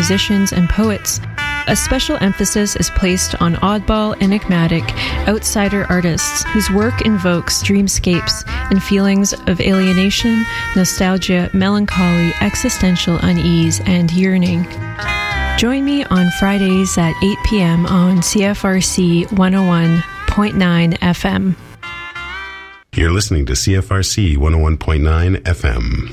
musicians, and poets. A special emphasis is placed on oddball, enigmatic, outsider artists whose work invokes dreamscapes and feelings of alienation, nostalgia, melancholy, existential unease, and yearning. Join me on Fridays at 8 p.m. on CFRC 101.9 FM. You're listening to CFRC 101.9 FM.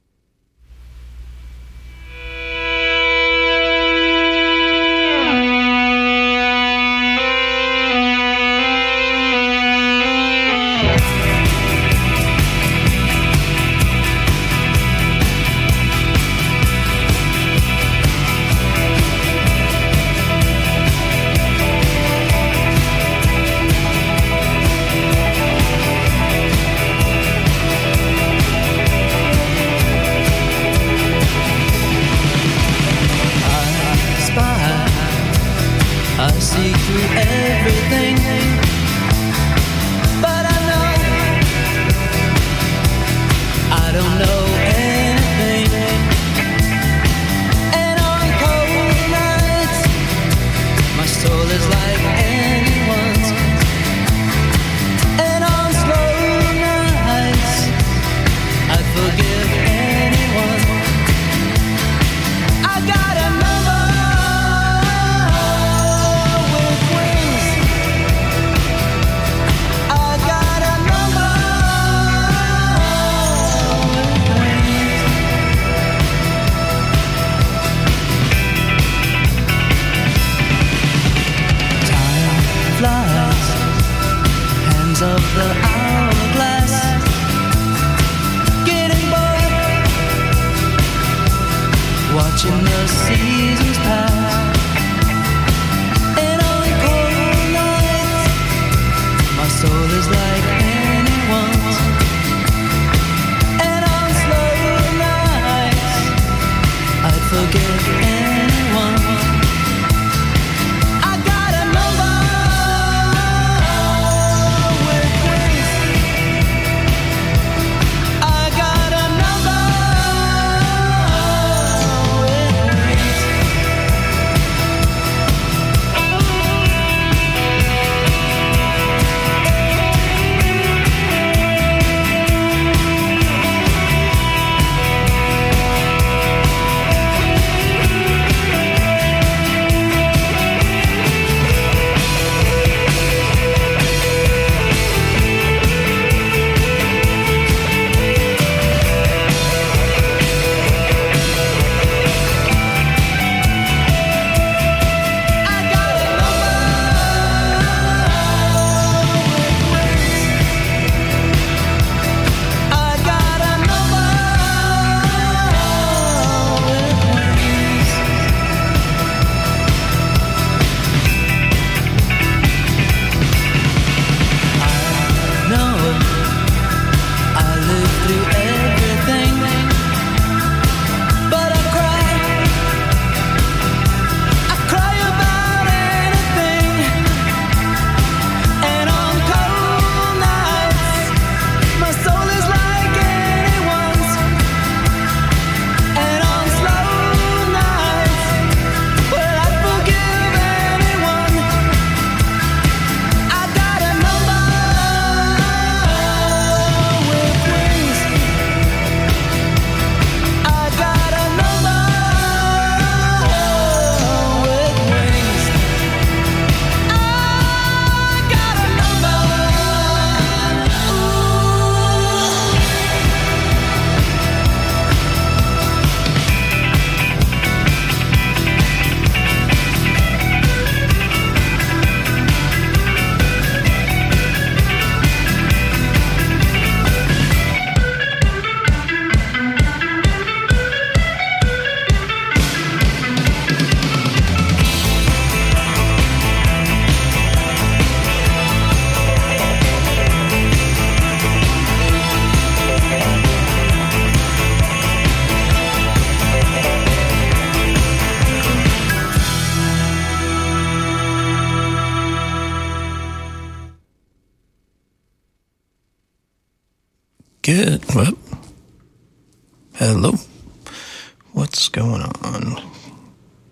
Good. Well, hello. What's going on?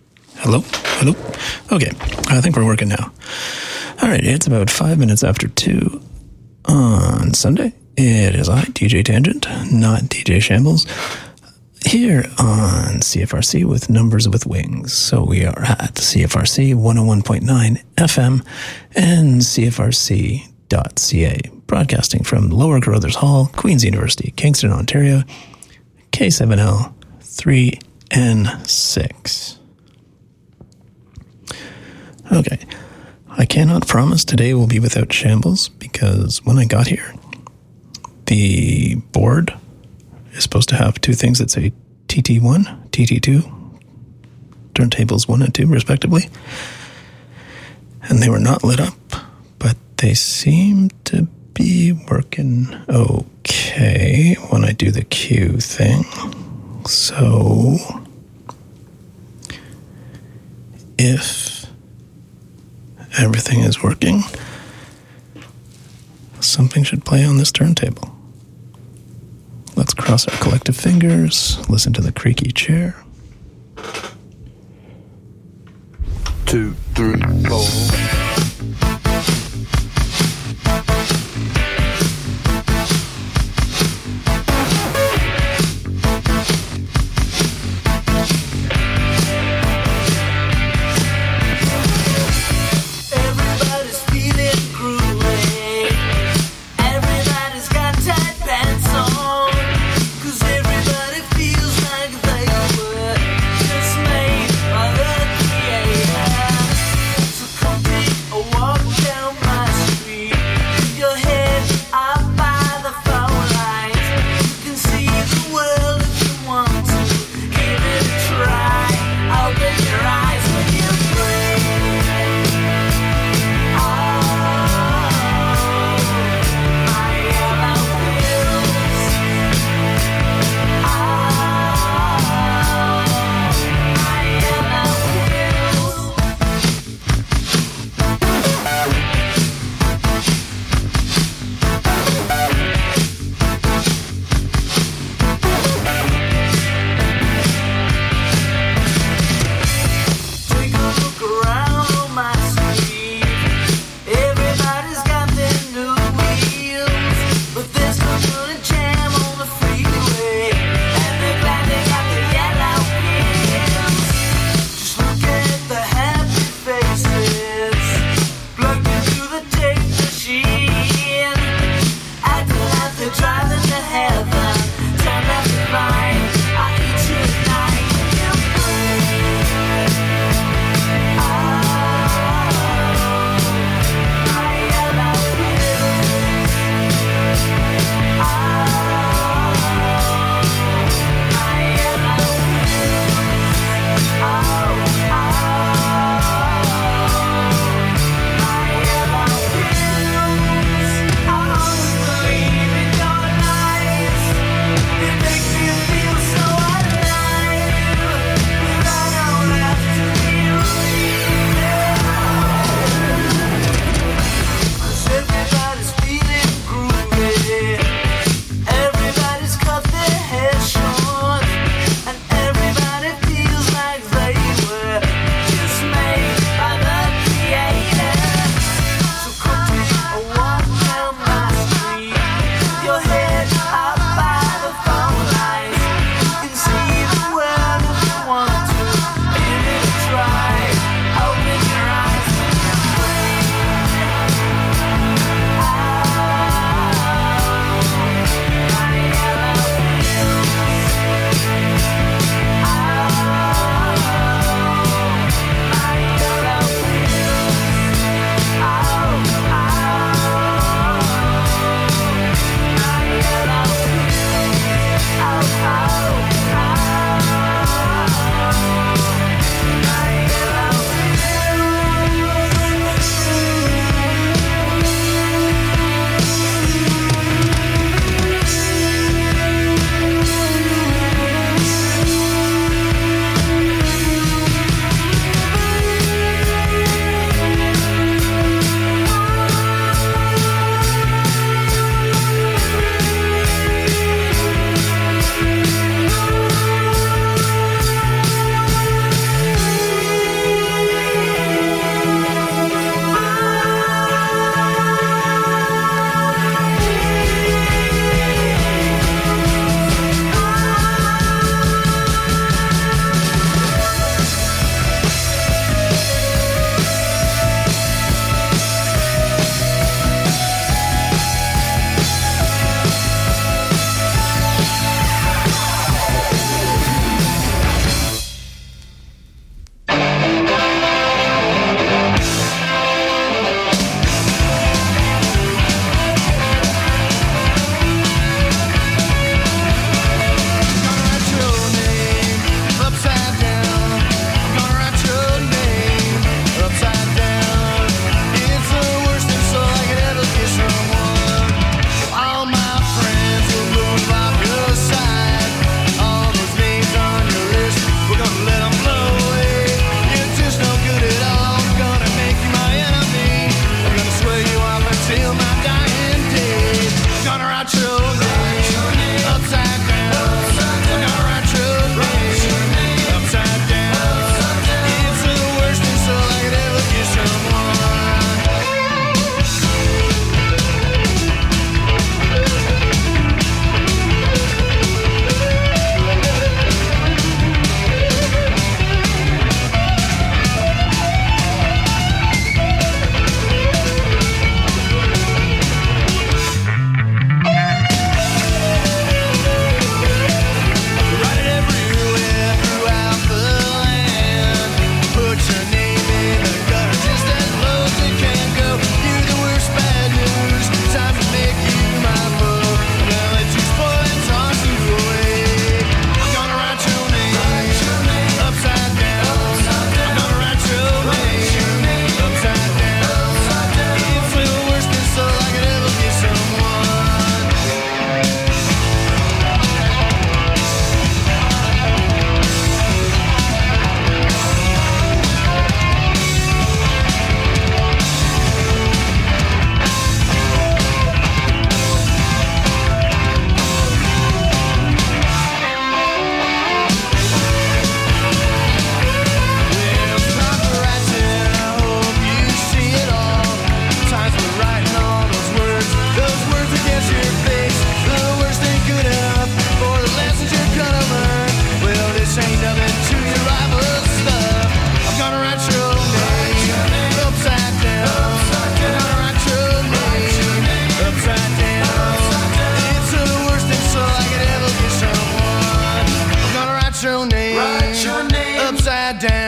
Hello? Okay, I think we're working now. All right, it's about 5 minutes after 2 on Sunday. It is I, DJ Tangent, not DJ Shambles, here on CFRC with Numbers with Wings. So we are at CFRC 101.9 FM and CFRC.ca, broadcasting from Lower Carruthers Hall, Queen's University, Kingston, Ontario, K7L 3N6. Okay, I cannot promise today will be without Shambles because when I got here, the board is supposed to have two things that say TT1, TT2, turntables 1 and 2 respectively, and they were not lit up, but they seem to be working okay when I do the cue thing. So if everything is working, something should play on this turntable. Let's cross our collective fingers, listen to the creaky chair. 2, 3, 4. Complete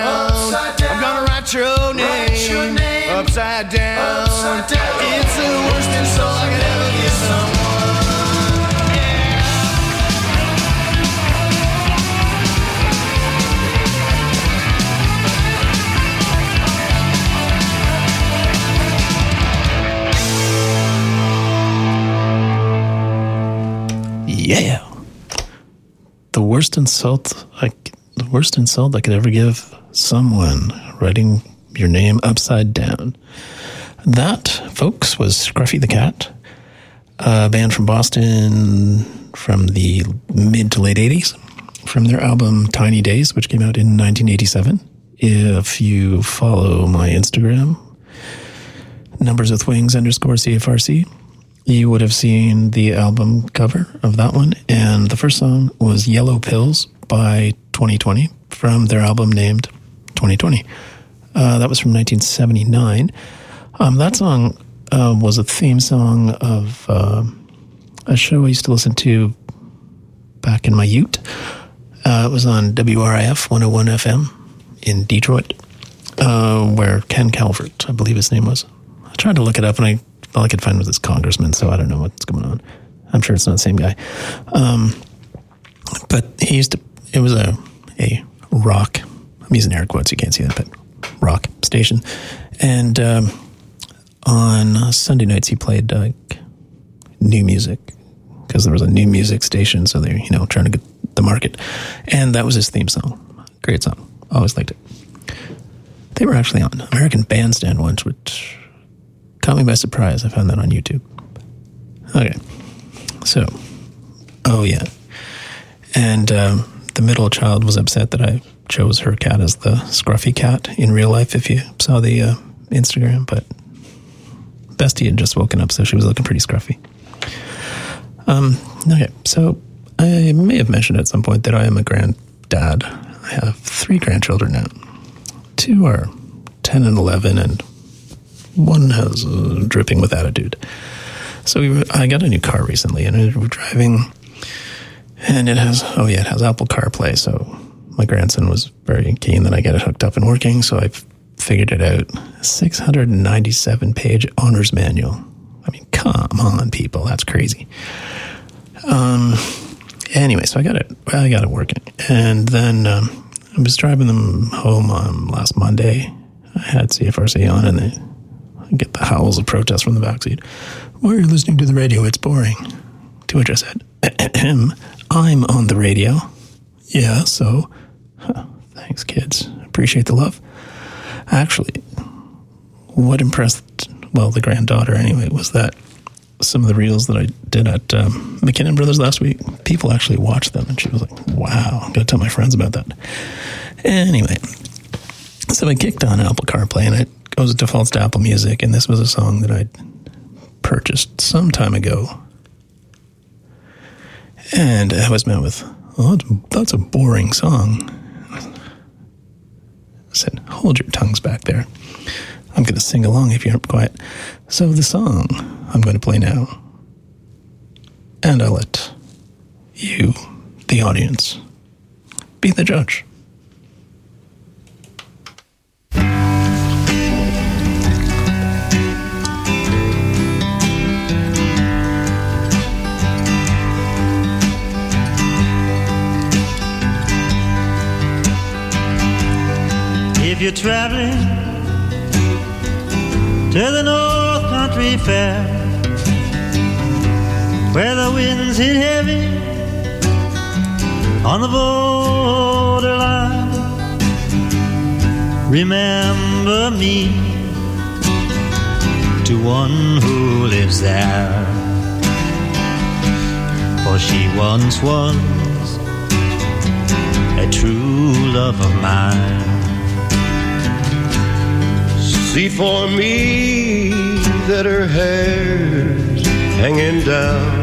down. I'm gonna write your name upside down. It's the worst insult I could ever give someone. Yeah. The worst insult I could ever give someone, writing your name upside down. That, folks, was Scruffy the Cat, a band from Boston from the mid to late 80s, from their album Tiny Days, which came out in 1987. If you follow my Instagram, numberswithwings_CFRC, you would have seen the album cover of that one, and the first song was Yellow Pills by 2020 from their album named 2020. That was from 1979. That song was a theme song of a show I used to listen to back in my youth. It was on WRIF 101 FM in Detroit, where Ken Calvert, I believe his name was. I tried to look it up, and all I could find was this congressman, so I don't know what's going on. I'm sure it's not the same guy. But it was a rock, I'm using air quotes, you can't see that, but rock station. And on Sunday nights he played new music, because there was a new music station, so they're, trying to get the market. And that was his theme song. Great song. Always liked it. They were actually on American Bandstand once, which caught me by surprise. I found that on YouTube. Okay. So, oh yeah. And the middle child was upset that I chose her cat as the Scruffy Cat in real life, if you saw the Instagram, but Bestie had just woken up, so she was looking pretty scruffy. Okay, so I may have mentioned at some point that I am a granddad. I have 3 grandchildren now. 2 are 10 and 11, and one has dripping with attitude. So I got a new car recently, and we're driving, and it has Apple CarPlay, so my grandson was very keen that I get it hooked up and working, so I figured it out. 697-page owner's manual. I mean, come on, people, that's crazy. Anyway, so I got it working, and then I was driving them home last Monday. I had CFRC on, and I get the howls of protest from the backseat. Why are you listening to the radio? It's boring. To which I said, I'm on the radio. Yeah, so, thanks, kids. Appreciate the love. Actually, what impressed, the granddaughter anyway, was that some of the reels that I did at McKinnon Brothers last week, people actually watched them, and she was like, wow, I'm going to tell my friends about that. Anyway, so I kicked on Apple CarPlay, and it defaults to Apple Music, and this was a song that I'd purchased some time ago. And I was met with, that's a boring song. I said, hold your tongues back there. I'm going to sing along if you're quiet. So the song I'm going to play now, and I'll let you, the audience, be the judge. If you're traveling to the North Country Fair, where the winds hit heavy on the borderline, remember me to one who lives there, for she once was a true love of mine. See for me that her hair's hanging down.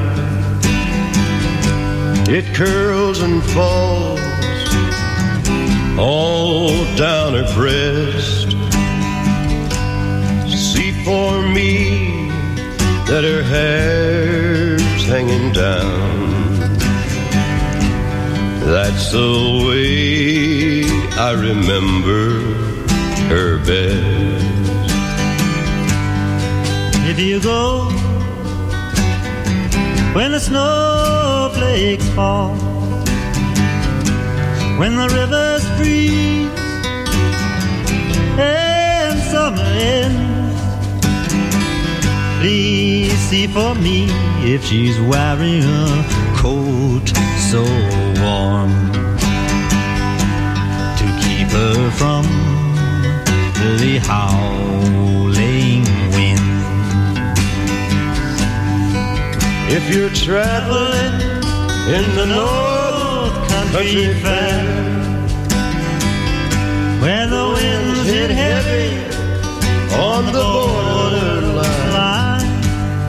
It curls and falls all down her breast. See for me that her hair's hanging down. That's the way I remember her best. If you go when the snowflakes fall, when the rivers freeze and summer ends, please see for me if she's wearing a coat so warm to keep her from the howling wind. If you're traveling in the North Country Fair, where the winds hit heavy on the borderline,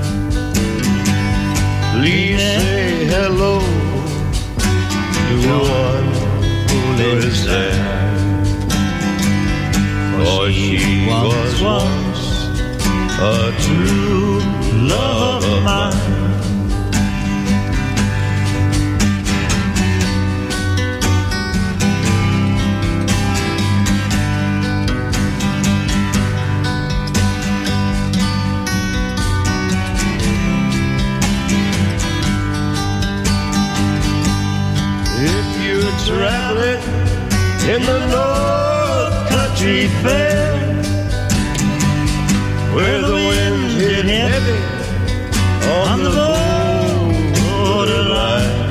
please say hello to one who lives there. For she was once a true love of mine. Traveling in the North Country Fair, where the winds hit heavy on the borderline,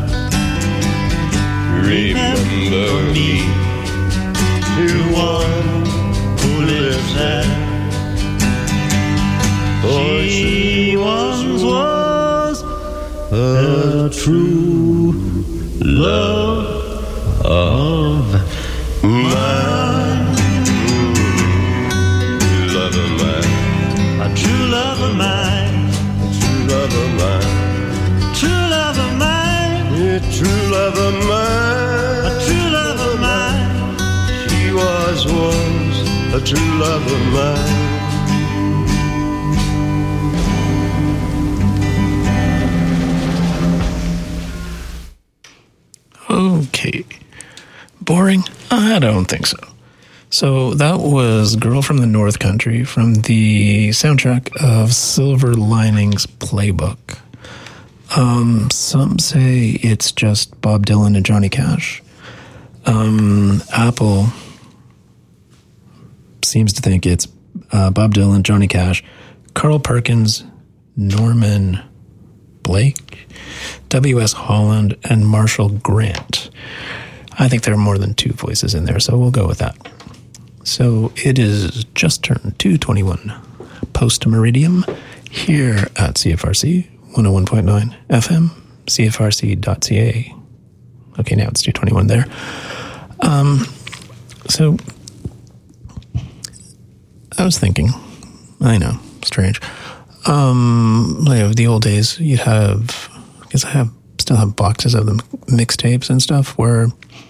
remember me to one who lives there. For she once was a true love of mine. Love of mine. A true love of mine. True love of mine. True love of mine. Yeah, true love of mine. A true love of mine. She was once a true love of mine. Okay. Boring? I don't think so. So that was Girl from the North Country from the soundtrack of Silver Linings Playbook. Some say it's just Bob Dylan and Johnny Cash. Apple seems to think it's Bob Dylan, Johnny Cash, Carl Perkins, Norman Blake, W.S. Holland, and Marshall Grant. I think there are more than two voices in there, so we'll go with that. So it is just turned 2:21 post-meridium here at CFRC 101.9 FM, CFRC.ca. Okay, now it's 2:21 there. So I was thinking, I know, strange. Like the old days, you'd have, because I still have boxes of them, mixtapes and stuff, where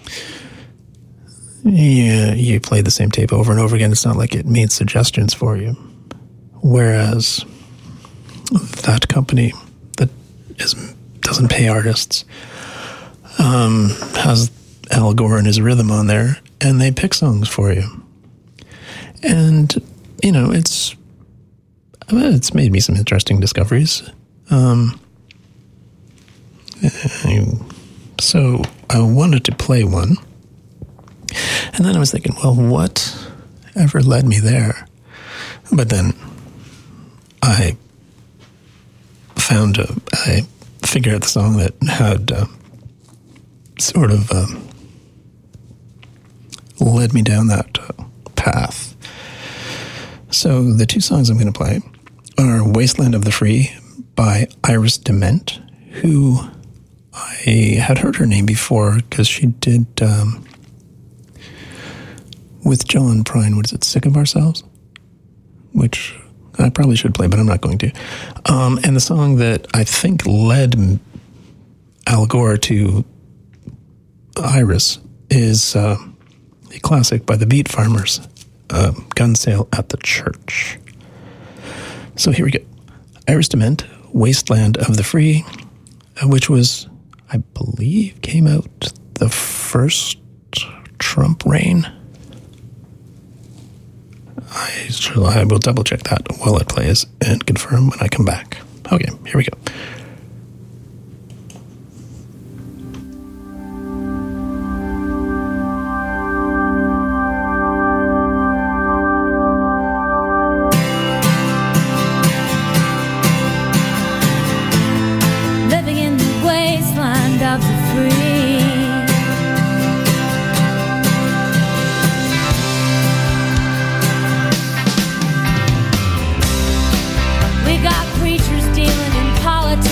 you play the same tape over and over again. It's not like it made suggestions for you. Whereas that company that doesn't pay artists has Al Gore and his Rhythm on there, and they pick songs for you. And, you know, it's made me some interesting discoveries. So I wanted to play one. And then I was thinking, well, what ever led me there? But then I figured out the song that had sort of led me down that path. So the two songs I'm going to play are Wasteland of the Free by Iris Dement, who I had heard her name before because she did, with John Prine, what is it, Sick of Ourselves? Which I probably should play, but I'm not going to. And the song that I think led Al Gore to Iris is a classic by the Beat Farmers, Gun Sale at the Church. So here we go. Iris Dement, Wasteland of the Free, which was, I believe, came out the first Trump reign. I will double check that while it plays and confirm when I come back. Okay, here we go. Living in the wasteland of the free. We got preachers dealing in politics.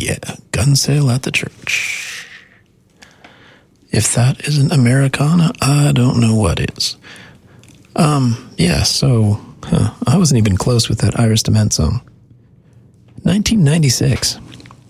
yeah, gun sale at the church. If that isn't Americana, I don't know what is. Yeah, so I wasn't even close with that Iris DeMent song. 1996.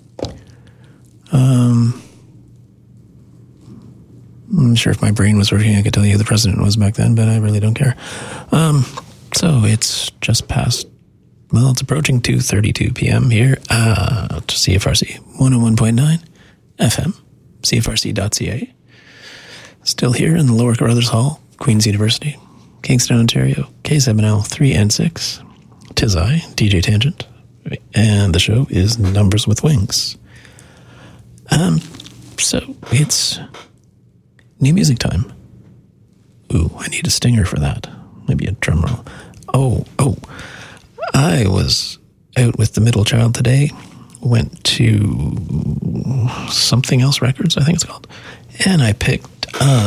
I'm sure if my brain was working, I could tell you who the president was back then, but I really don't care. So it's just past, well, it's approaching 2:32 p.m. here at CFRC 101.9 FM, CFRC.ca. Still here in the Lower Carruthers Hall, Queen's University, Kingston, Ontario, K7L 3N6. 'Tis I, DJ Tangent, and the show is Numbers with Wings. So it's new music time. Ooh, I need a stinger for that. Maybe a drum roll. Oh, I was out with the middle child today. Went to Something Else Records, I think it's called. And I picked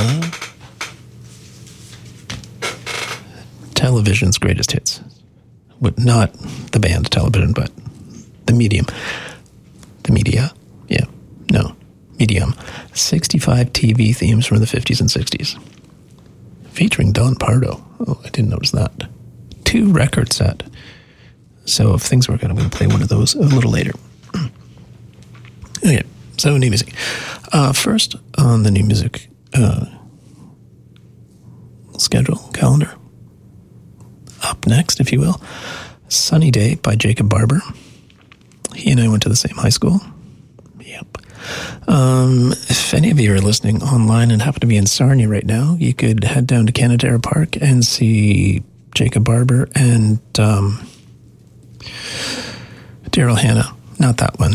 Television's Greatest Hits. Not the band Television, but the medium. The media? Yeah. No. Medium. 65 TV themes from the 50s and 60s. Featuring Don Pardo. Oh, I didn't notice that. 2 record set. So if things work out, I'm going to play one of those a little later. Okay, so new music. First on the new music calendar. Up next, if you will, Sunny Day by Jacob Barber. He and I went to the same high school. Yep. If any of you are listening online and happen to be in Sarnia right now, you could head down to Canadera Park and see Jacob Barber and Daryl Hannah. Not that one.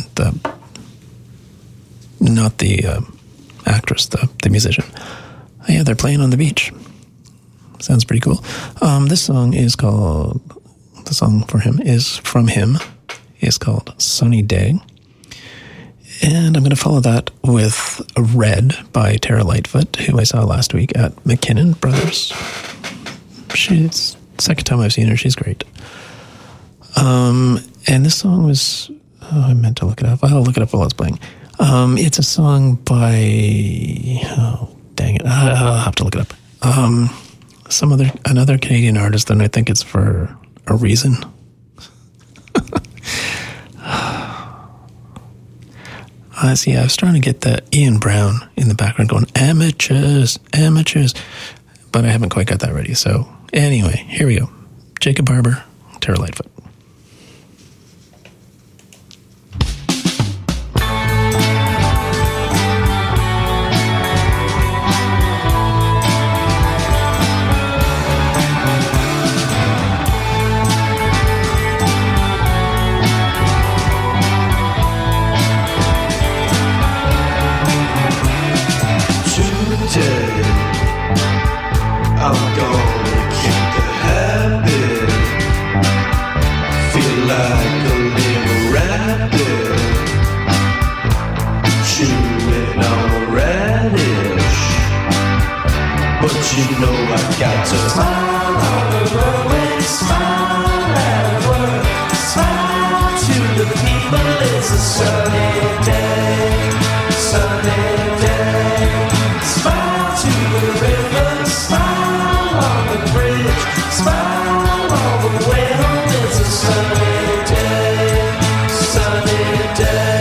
Not the actress, the musician. Yeah, they're playing on the beach. Sounds pretty cool. This song is called, the song for him is from him, is called Sunny Day. And I'm going to follow that with Red by Tara Lightfoot, who I saw last week at McKinnon Brothers. She's the second time I've seen her. She's great. And this song was, I meant to look it up. I'll look it up while it's playing. It's a song by, oh, dang it. I'll have to look it up. Another Canadian artist, and I think it's for a reason. See, I was trying to get the Ian Brown in the background going, amateurs, but I haven't quite got that ready. So anyway, here we go. Jacob Barber, Tara Lightfoot. You know I got to smile on the roadway, smile at work, smile to the people. It's a sunny day, smile to the river, smile on the bridge, smile all the way home. It's a sunny day, sunny day.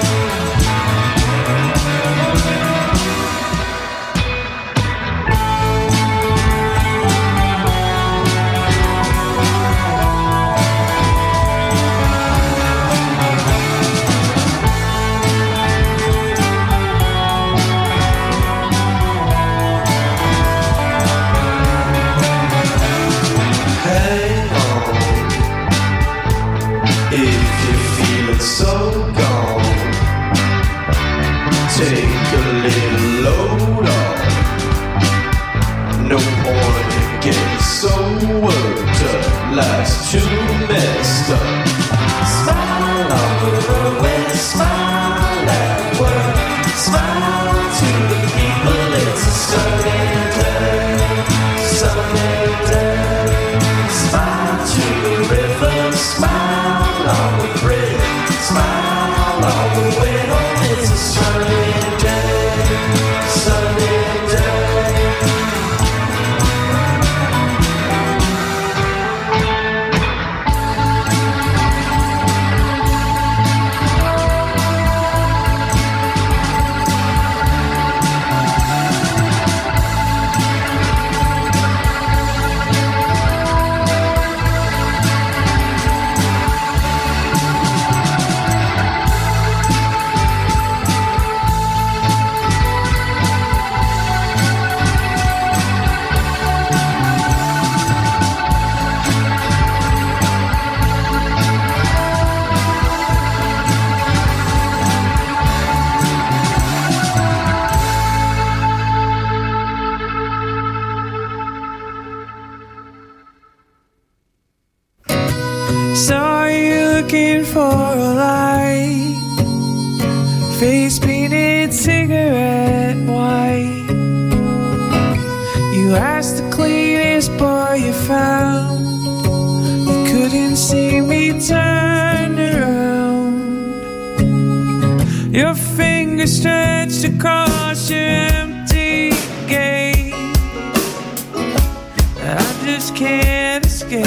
Life's too messed up. Smile on the roadway, smile at work, smile to the people. It's a sunny day, smile to the river, smile on the bridge, smile all the way. Saw you looking for a light, face painted cigarette white. You asked the cleanest boy you found. You couldn't see me turn around. Your finger stretched across your empty gate. I just can't escape.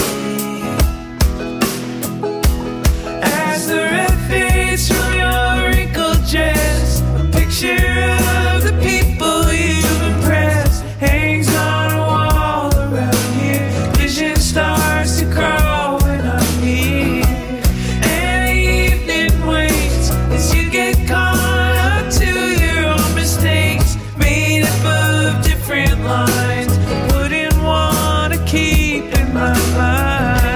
As the red fades from your wrinkled dress, a picture of the people you've impressed hangs on a wall around here. Vision starts to crawl when I'm here, and the evening waits as you get caught up to your own mistakes, made up of different lines. Wouldn't want to keep in my mind.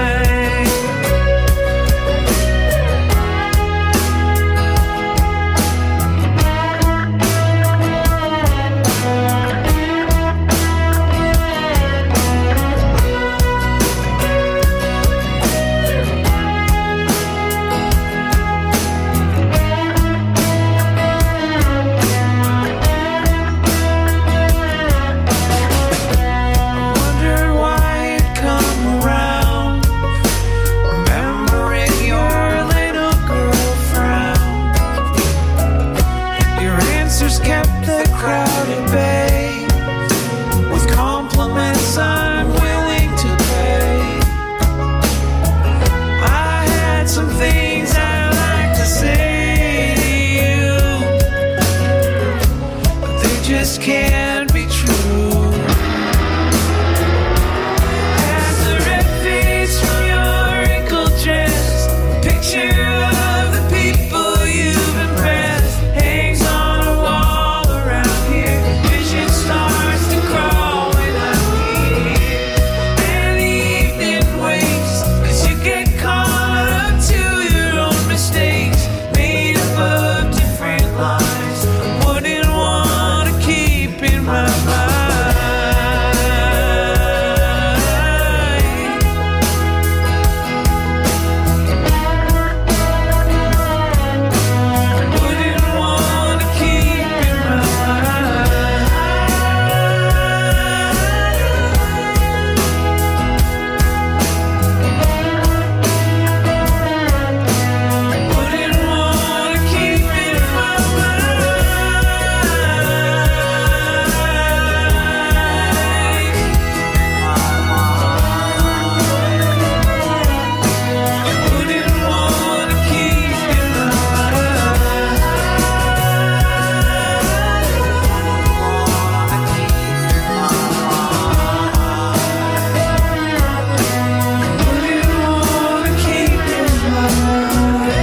Can't be true. As the red fades from your wrinkled dress, a picture of the people you've impressed hangs on a wall around here. Vision starts to crawl when I'm here, and the evening waits as you get caught up to your own mistakes, made up of different lies. Wouldn't want to keep in my mind. Wouldn't want to keep in my mind. Wouldn't want to keep in my Wouldn't want to keep in my Wouldn't want to keep in my mind.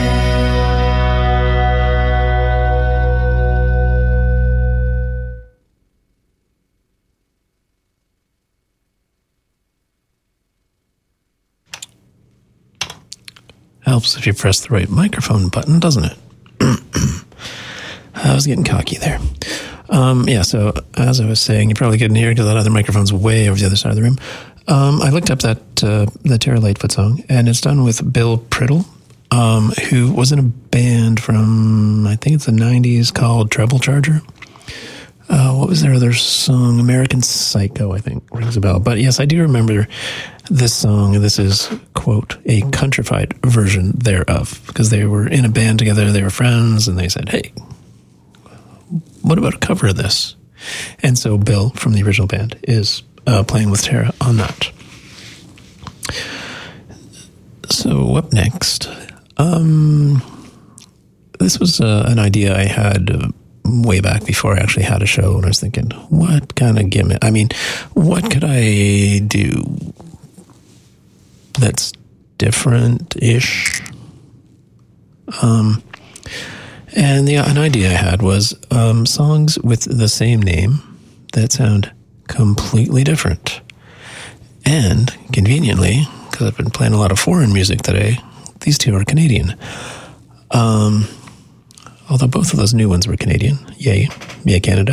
Helps if you press the right microphone button, doesn't it? I was getting cocky there. Yeah, so as I was saying, you probably couldn't hear because that other microphone's way over the other side of the room. I looked up the Tara Lightfoot song, and it's done with Bill Priddle, who was in a band from, I think it's the 90s, called Treble Charger. What was their other song? American Psycho, I think, rings a bell. But yes, I do remember this song. This is, quote, a countrified version thereof, because they were in a band together, they were friends, and they said, hey, what about a cover of this? And so Bill from the original band is playing with Tara on that. So up next, this was an idea I had way back before I actually had a show, and I was thinking, what kind of gimmick? I mean, what could I do that's different-ish? And an idea I had was songs with the same name that sound completely different. And conveniently, because I've been playing a lot of foreign music today, these two are Canadian. Although both of those new ones were Canadian. Yay Canada.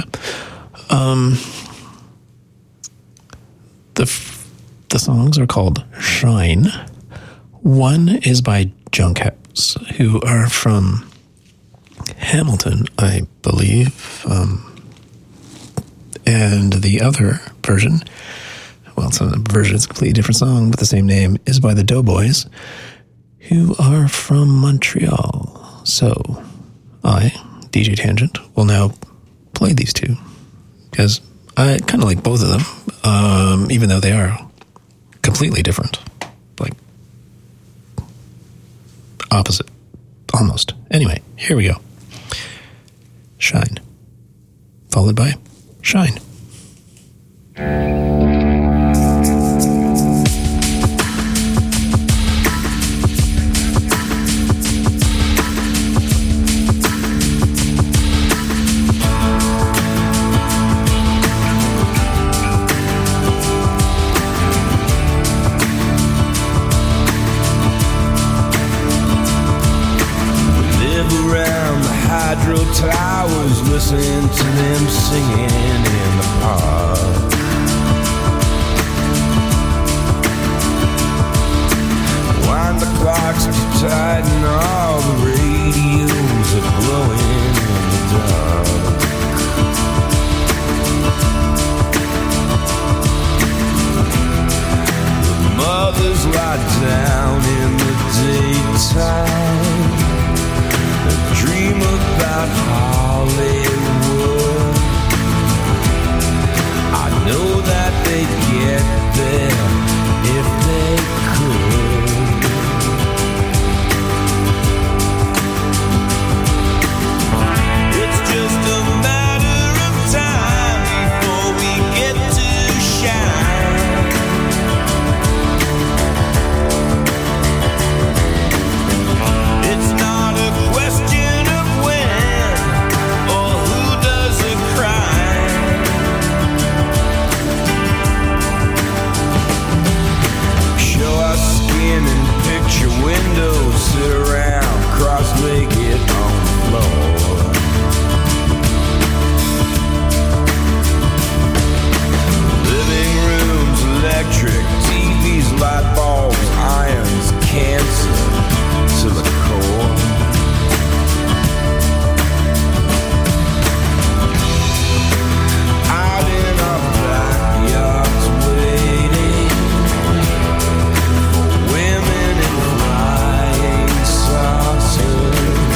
The songs are called Shine, One is by Junkhouse, who are from Hamilton, I believe. And the other version, well, it's a version, it's a completely different song, but the same name, is by the Doughboys, who are from Montreal. So I, DJ Tangent, will now play these two, because I kind of like both of them, even though they are completely different, like opposite, almost. Anyway, here we go. Shine, followed by Shine. Towers, listen to them singing in the park. Wind the clocks too tight and all the radios are glowing in the dark. The mothers lie down in the daytime, dream about Hollywood. I know that they'd get there if they could. It's just a matter of time before we get to shine. It's not a question windows, sit around cross-legged on the floor. Living rooms, electric, TVs, light bulbs, irons, cancer to the core. Out in our backyards waiting for women in saucer.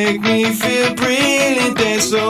make me feel brilliant and so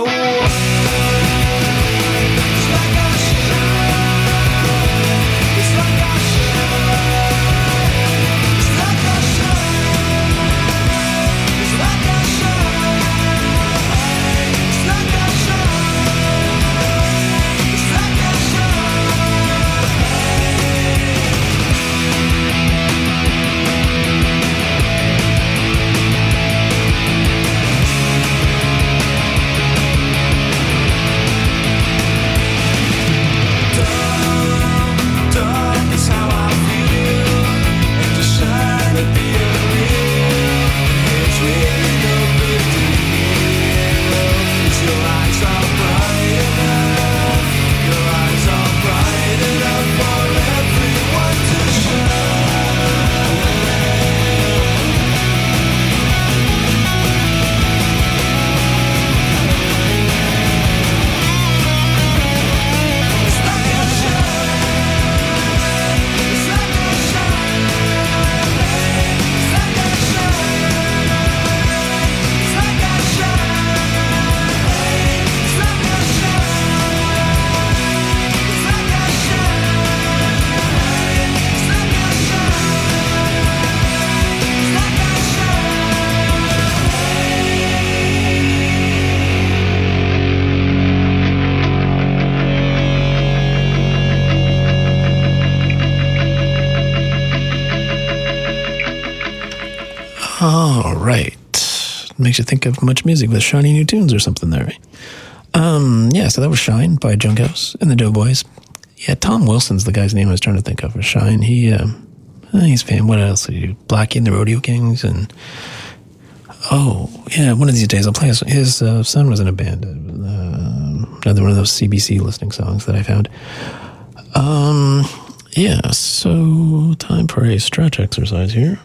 All right. Makes you think of Much Music with Shiny New Tunes or something there, right? Yeah, so that was Shine by Junkhouse and the Doughboys. Yeah, Tom Wilson's the guy's name I was trying to think of for Shine. He's fan. What else? Blackie and the Rodeo Kings, and one of these days I'll play his son was in a band. Another one of those CBC listening songs that I found. Yeah, so time for a stretch exercise here.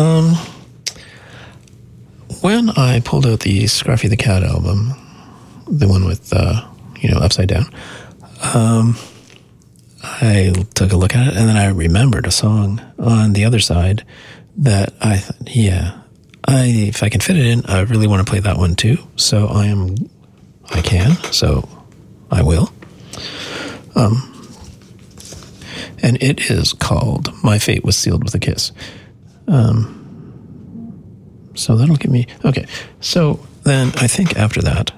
When I pulled out the Scruffy the Cat album, the one with, Upside Down, I took a look at it, and then I remembered a song on the other side that I thought, if I can fit it in, I really want to play that one too. So I can, so I will. And it is called My Fate Was Sealed with a Kiss. So that'll get me... Okay, so then I think after that,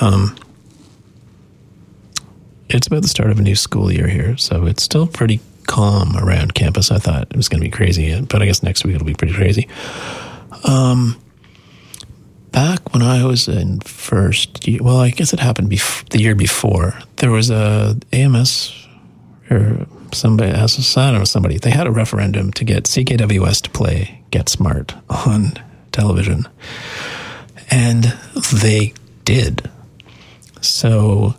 it's about the start of a new school year here, so it's still pretty calm around campus. I thought it was going to be crazy, but I guess next week it'll be pretty crazy. Back when I was in first year, well, I guess it happened the year before, there was a AMS, or somebody, they had a referendum to get CKWS to play Get Smart on television, and they did. So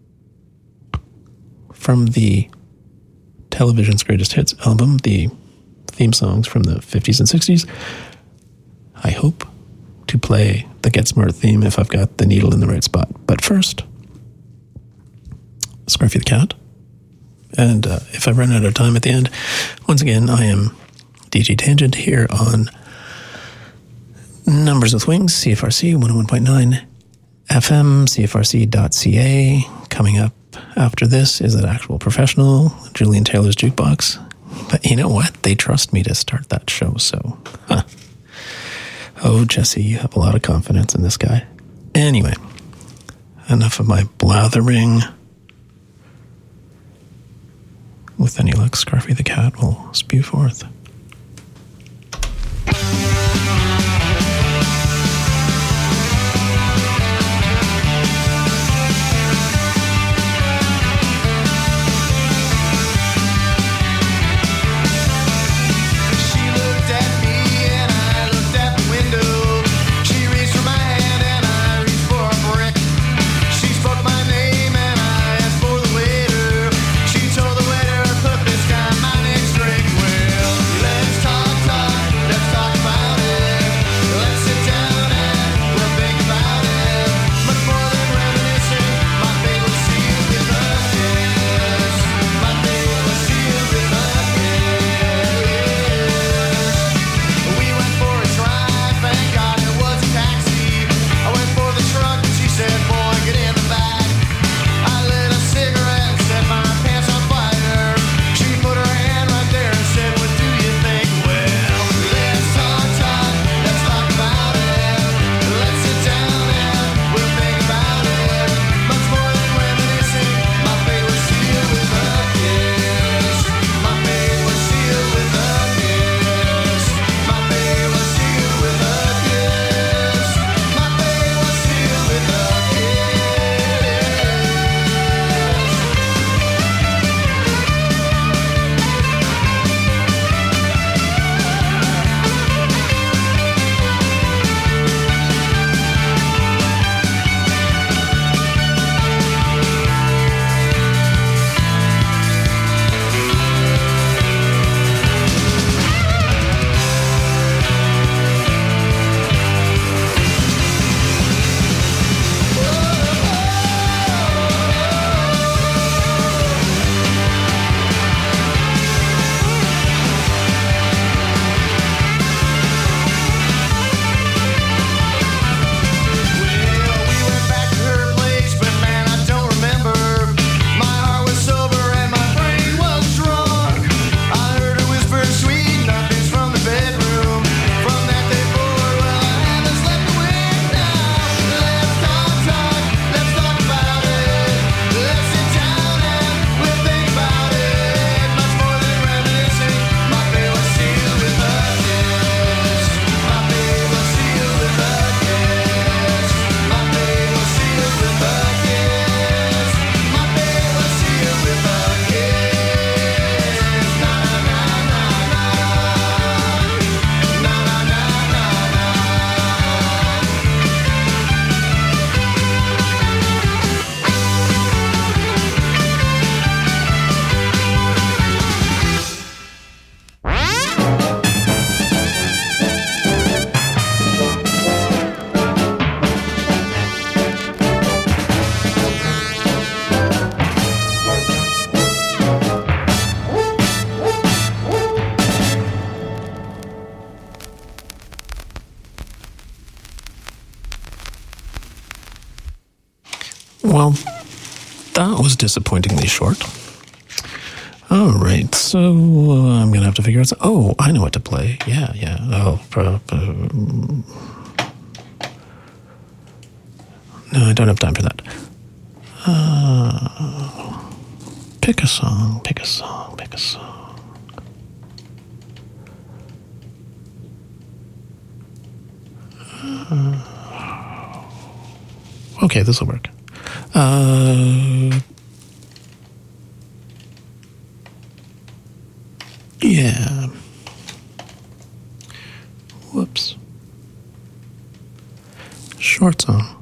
from the Television's Greatest Hits album, the theme songs from the 50s and 60s, I hope to play the Get Smart theme if I've got the needle in the right spot. But first, Scruffy the Cat. And if I run out of time at the end, once again, I am DJ Tangent here on Numbers with Wings, CFRC 101.9 FM, CFRC.ca. Coming up after this is an actual professional, Julian Taylor's Jukebox. But you know what? They trust me to start that show, so... Oh, Jesse, you have a lot of confidence in this guy. Anyway, enough of my blathering. With any luck, Scruffy the Cat will spew forth. She told the waiter, put this guy in my next drink. Well, Well, that was disappointingly short. All right, so I'm going to have to figure out... Oh, I know what to play. Yeah. Oh, no, I don't have time for that. Pick a song. Okay, this will work. Yeah. Whoops. Short song.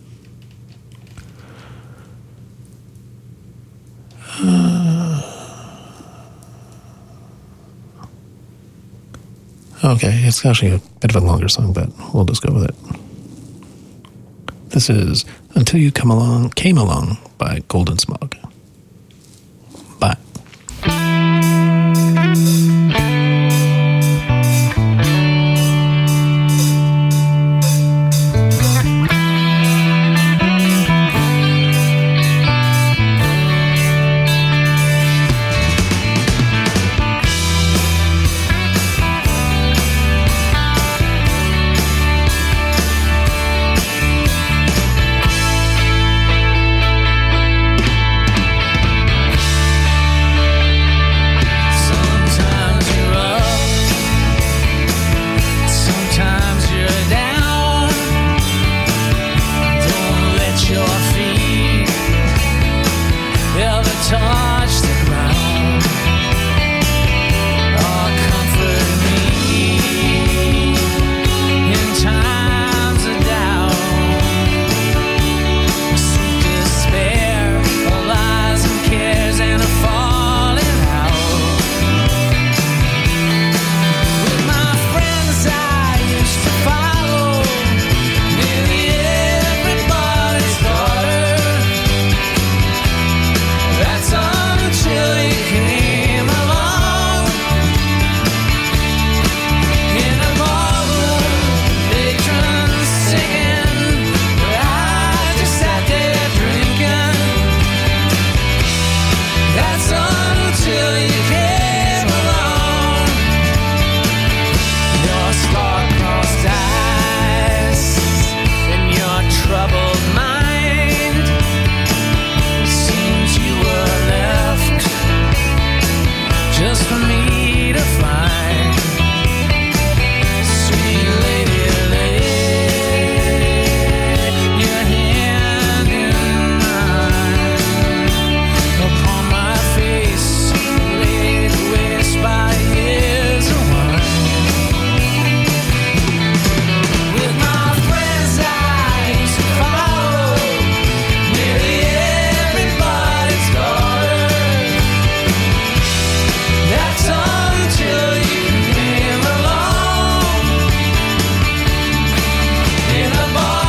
Okay, it's actually a bit of a longer song, but we'll just go with it. This is Until You Came Along by Golden Smog.